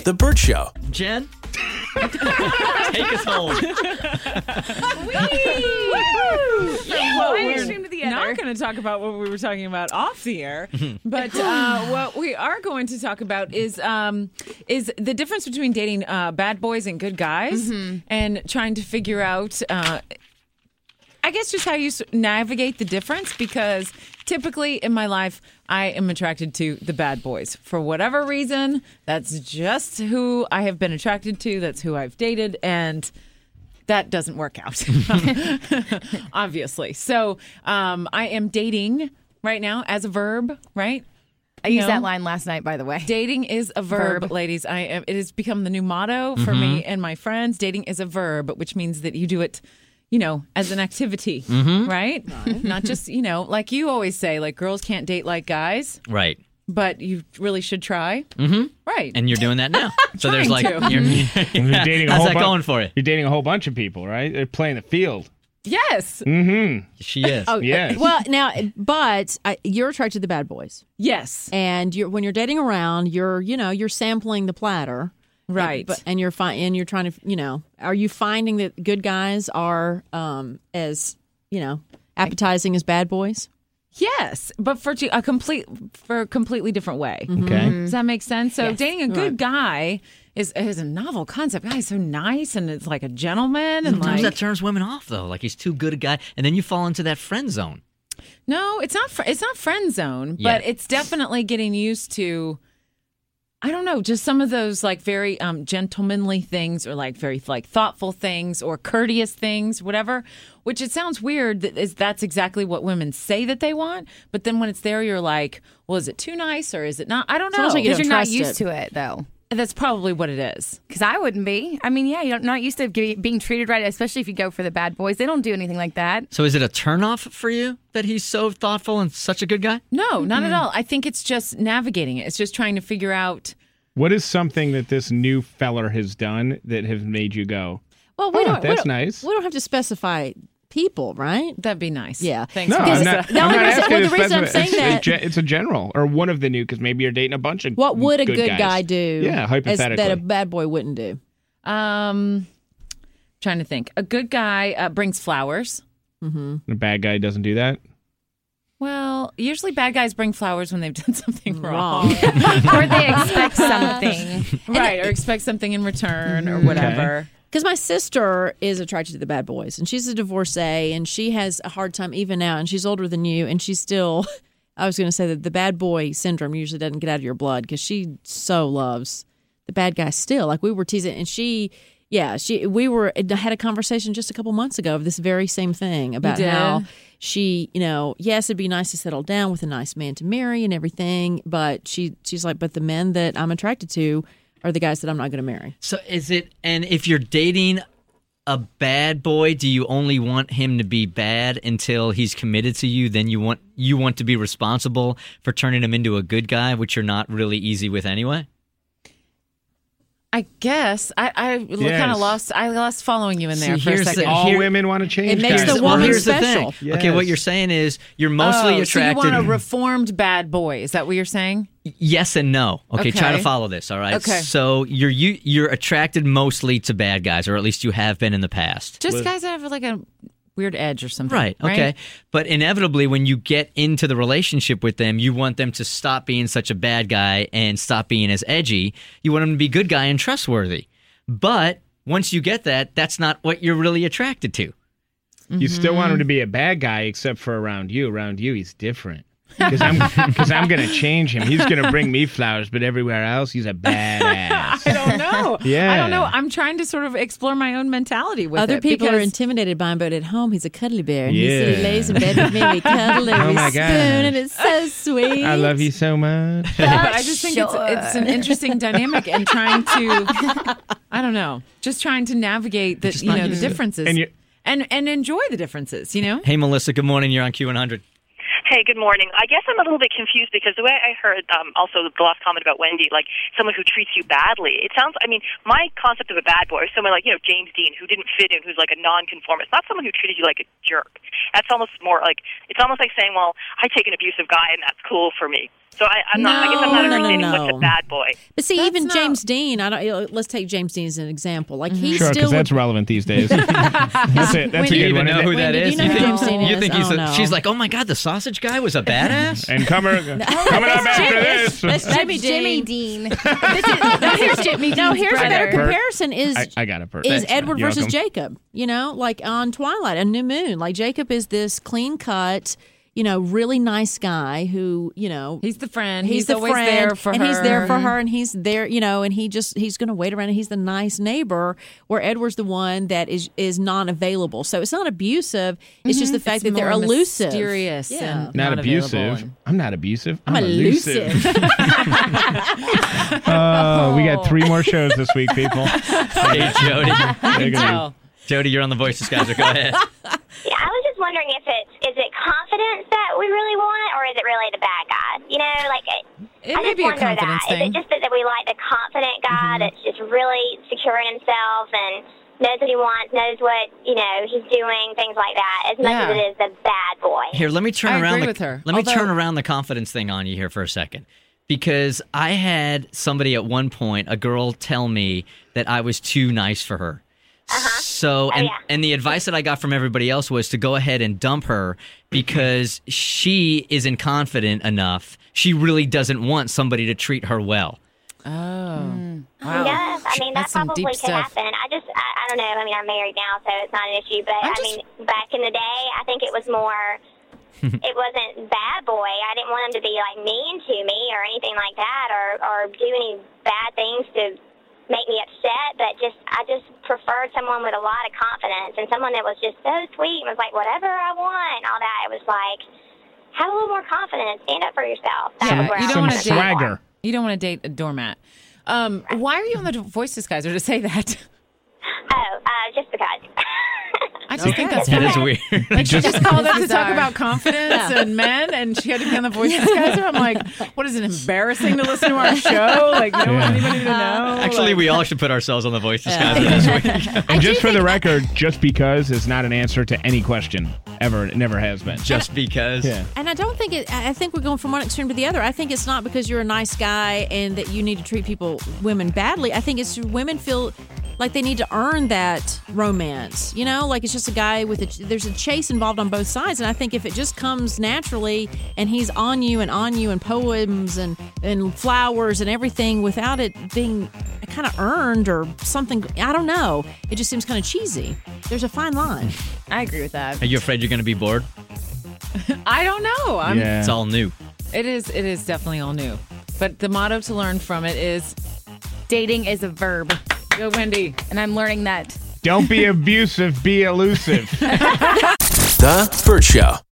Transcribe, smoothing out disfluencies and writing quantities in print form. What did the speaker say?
The Burt Show. Jen, take us home. We're not going to talk about what we were talking about off the air, but what we are going to talk about is the difference between dating bad boys and good guys, and trying to figure out, I guess, just how you navigate the difference, because typically in my life, I am attracted to the bad boys. For whatever reason, that's just who I have been attracted to. That's who I've dated, and that doesn't work out, obviously. So I am dating right now as a verb, right? I used that line last night, by the way. Dating is a verb, ladies. It has become the new motto for me and my friends. Dating is a verb, which means that you do it, as an activity, right? Not just, like you always say, like girls can't date like guys. Right. But you really should try. Right. And you're doing that now. So there's like, You're dating a how's whole that going for you? You're dating a whole bunch of people, right? They're playing the field. Yes. She is. Oh, Yes. Well, now, but you're attracted to the bad boys, Yes. and when you're dating around, you're sampling the platter, Right. And you're trying to, are you finding that good guys are as appetizing as bad boys? Yes, but for a completely different way. Okay. Does that make sense? So Yes. dating a good guy is a novel concept. Guy is so nice and it's like a gentleman, and Sometimes like that turns women off, though. Like he's too good a guy, and then you fall into that friend zone. no, it's not. It's not friend zone, Yeah. but it's definitely getting used to. I don't know, just some of those like very gentlemanly things, or like very like thoughtful things, or courteous things, whatever. Which it sounds weird that's exactly what women say that they want, but then when it's there, you're like, well, is it too nice or is it not? I don't know. Sounds like you Because don't you're not trust used it. to it, though. That's probably what it is. Because I wouldn't be. I mean, yeah, you're not used to being treated right, especially if you go for the bad boys. They don't do anything like that. So is it a turnoff for you that he's so thoughtful and such a good guy? No, not at all. I think it's just navigating it. It's just trying to figure out. What is something that this new feller has done that has made you go, Well, that's nice? We don't have to specify people, right? That'd be nice. Yeah. Thanks. No, Melissa. I'm not The only reason- asking well, to the reason I'm specify. saying It's a general, or one of the new, because maybe you're dating a bunch of What would a good guys. guy do? Yeah, hypothetically. that a bad boy wouldn't do. Trying to think. A good guy brings flowers. A bad guy doesn't do that? Well, usually bad guys bring flowers when they've done something wrong. Or they expect something. Right, or expect something in return or whatever. Because my sister is attracted to the bad boys, and she's a divorcee, and she has a hard time even now, and she's older than you, and she's still, I was going to say that the bad boy syndrome usually doesn't get out of your blood, because she so loves the bad guy still. Like, we were teasing, and had a conversation just a couple months ago of this very same thing about did? how she, yes, it'd be nice to settle down with a nice man to marry and everything, but she's like, but the men that I'm attracted to are the guys that I'm not going to marry. So is it, and if you're dating a bad boy, do you only want him to be bad until he's committed to you? Then you want to be responsible for turning him into a good guy, which you're not really easy with anyway? I guess I kind of lost. I lost following you in there See, for a here's second. All women want to change It makes guys. the woman here's special. the thing. Okay, what you're saying is you're mostly So you attracted. want a reformed bad boy? Is that what you're saying? Yes and no. Okay, try to Okay. follow this. All right. Okay. So you're attracted mostly to bad guys, or at least you have been in the past. Just guys that have like a weird edge or something. Right. Okay. But inevitably, when you get into the relationship with them, you want them to stop being such a bad guy and stop being as edgy. You want them to be good guy and trustworthy. But once you get that, that's not what you're really attracted to. You still want him to be a bad guy, except for around you. Around you, he's different. Because I'm going to change him. He's going to bring me flowers, but everywhere else, he's a badass. I don't know. Yeah. I don't know. I'm trying to sort of explore my own mentality with Other it. people are because- intimidated by him, but at home he's a cuddly bear, and Yeah. he lays in bed with me. We cuddle and Oh we my spoon, God. and it's so sweet. I love you so much. But I just think it's an interesting dynamic, and trying to, I don't know, just trying to navigate the Just not the used to it. differences And you- and enjoy the differences. Hey, Melissa. Good morning. You're on Q100. Hey, good morning. I guess I'm a little bit confused because the way I heard also the last comment about Wendy, like someone who treats you badly, it sounds, I mean, my concept of a bad boy is someone like, James Dean, who didn't fit in, who's like a nonconformist, not someone who treated you like a jerk. That's almost more like, it's almost like saying, well, I take an abusive guy and that's cool for me. So I guess I'm not understanding what's a bad boy. But see, even James Dean, let's take James Dean as an example. Like he's sure, still because that's relevant these days. That's it. That's a Do you good even one. know who that Wendy, is? do you know who James Dean You is? think I don't know. she's like, oh my God, the sausage guy was a badass? And coming up after this. That's Jimmy Jimmy Dean. Dean. Here's Jimmy. No, here's a better brother. comparison is I got it. is Edward You're versus welcome. Jacob. Like on Twilight, a New Moon. Like Jacob is this clean cut, really nice guy who, He's the friend. he's the always friend, there for and her. he's there for her, and he's there, and he's going to wait around, and he's the nice neighbor. Where Edward's the one that is non-available. So it's not abusive. It's just the fact that they're more elusive, mysterious, Yeah. and Not available. abusive. I'm not abusive. I'm elusive. Oh, we got 3 more shows this week, people. Hey, Jody. They're gonna Jody, you're on the Voices, guys. Go ahead. Yeah, I was just wondering if is it confidence that we really want, or is it really the bad guy? It I may just be a wonder confidence that. thing. Is it just that we like the confident guy that's just really secure in himself and knows what he wants, knows what he's doing, things like that, as much Yeah. as it is the bad boy? Here, let me turn I around. agree with her. Let me Although- turn around the confidence thing on you here for a second, because I had somebody at one point, a girl, tell me that I was too nice for her. So, yeah. and the advice that I got from everybody else was to go ahead and dump her because she isn't confident enough. She really doesn't want somebody to treat her well. Oh, wow. Yes, I mean, that That's some probably deep could stuff. happen. I don't know. I mean, I'm married now, so it's not an issue. But, I'm I mean, back in the day, I think it was more, it wasn't bad boy. I didn't want him to be, like, mean to me or anything like that or do any bad things to make me upset. But I just preferred someone with a lot of confidence and someone that was just so sweet and was like, whatever I want, all that. It was like, have a little more confidence. Stand up for yourself. That was where you I don't was wanna some date- swagger. You don't want to date a doormat. Why are you on the Voices, guys, or to say that? Just because. I just think that's That is weird. weird. Like she just called up to talk bizarre. about confidence and men, and she had to be on the Voices, guys. And I'm like, what is it, embarrassing to listen to our show? Like, you don't want anybody to know? Actually, Like, we all should put ourselves on the Voices, guys, this week. And just for the record, just because is not an answer to any question ever. It never has been. Just because. Yeah. And I don't think I think we're going from one extreme to the other. I think it's not because you're a nice guy and that you need to treat women badly. I think it's women feel like they need to earn that romance. Like it's just a guy there's a chase involved on both sides. And I think if it just comes naturally and he's on you and poems and flowers and everything without it being kind of earned or something, I don't know. It just seems kind of cheesy. There's a fine line. I agree with that. Are you afraid you're going to be bored? I don't know. Yeah. It's all new. It is definitely all new. But the motto to learn from it is, Dating is a verb, go Wendy. and I'm learning that. Don't be abusive, be elusive. The Burt Show.